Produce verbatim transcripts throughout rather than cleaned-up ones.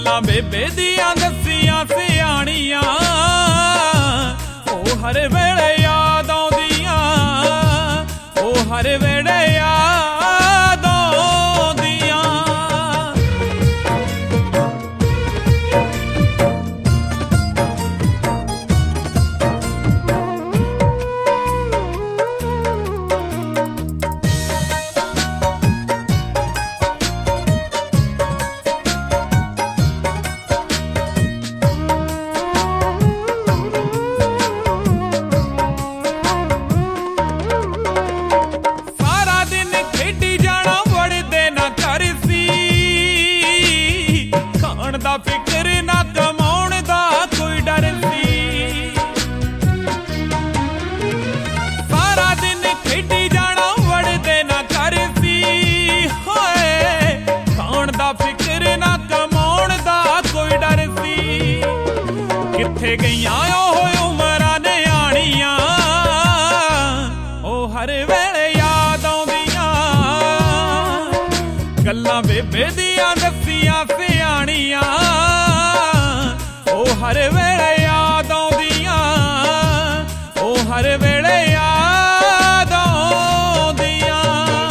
गल्लां बेबे दियां दसियां सियाणियां ओ हर वेले याद आउंदियां ओ हर वेले याद आउंदियां। फिक्र ना कमाउण दा कोई डर सी, सारा दिन खेडी जाना वड़दे ना कर सी। होए खाण दा फिक्र ना कमाउण दा कोई डर सी। किथे गईयां ओह उमरां नियाणियां ओ हर वेले याद आउंदियां। गल्लां बेबे दियां दसियां सियाणियां ओ हर वेले याद आउंदियां ओ हर वेले याद आउंदियां।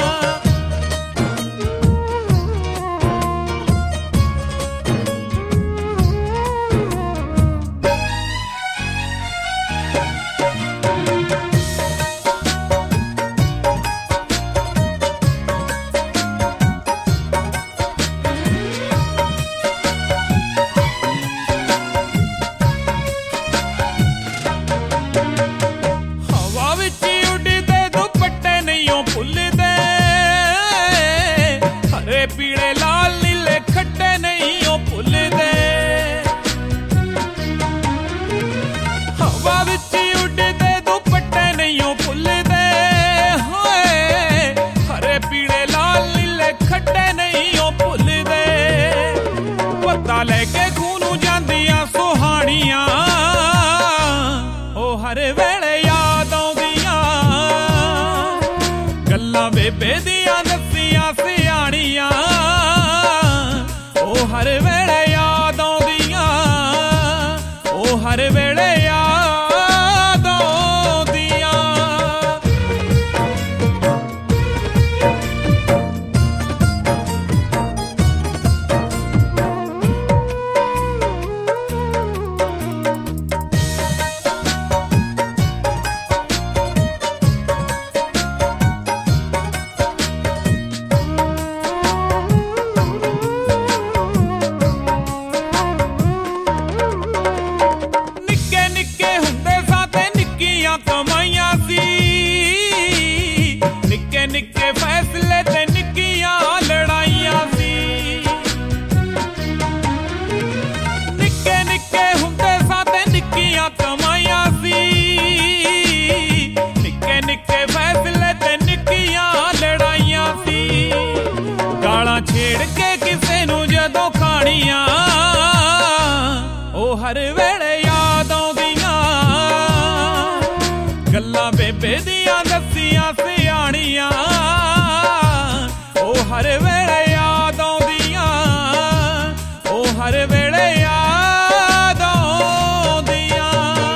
पीले लाल नीले खट्टे नहीं ओ भुलदे, हवा विच उड़दे दुपट्टे नहीं ओ भुलदे। होए हरे पीले लाल नीले खट्टे नहीं ओ भुलदे। पता लेके खूनू जांदियां सुहानियां ओ हर वेले याद आउंदियां। गल्लां बेबे दियां दसियां सियाणियां ओ हर वेले याद आउंदियां ओ हर वेले याद आउंदियां। कमाइयां सी निक्के निक्के फैसले ते निक्कियां लड़ाइयां सी। निक्के निक्के हुंदे सा ते निक्कियां कमाइयां सी। निक्के निक्के फैसले ते निक्कियां लड़ाइयां सी। गालां छेड़ के किसे नू जदों खाणियां ओ हर वेले याद आउंदियां। गल्लां बेबे दियां दसियां सियाणियां ओ हर वेले याद आउंदियां ओ हर वेले याद आउंदियां।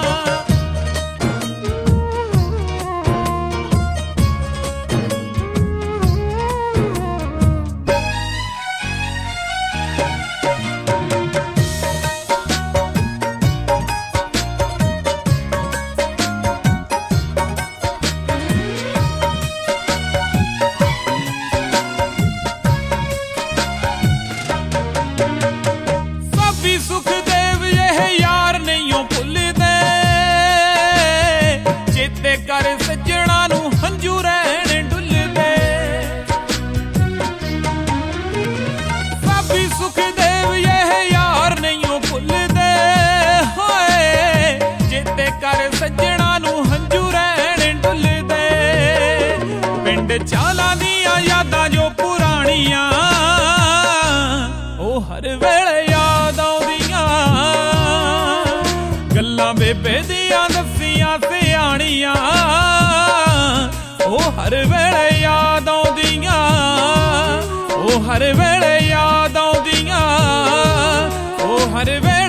सुखदेव यह यार नहीं भुलदे। चेते कर सज्जणा नू हंजू रहण डुलदे। साबी सुखदेव यह यार नहीं भुलदे। होए चेते कर सज्जणा नू हंजू रहण डुलदे। पिंड चालां दियां यादां जो पुराणियां ओ हर वेले याद आउंदियां। गल्लां बेबे दियां दसियां सियाणियां ओ हर वेले याद आउंदियां ओ हर वेले याद आउंदियां ਪਰ ਵੇ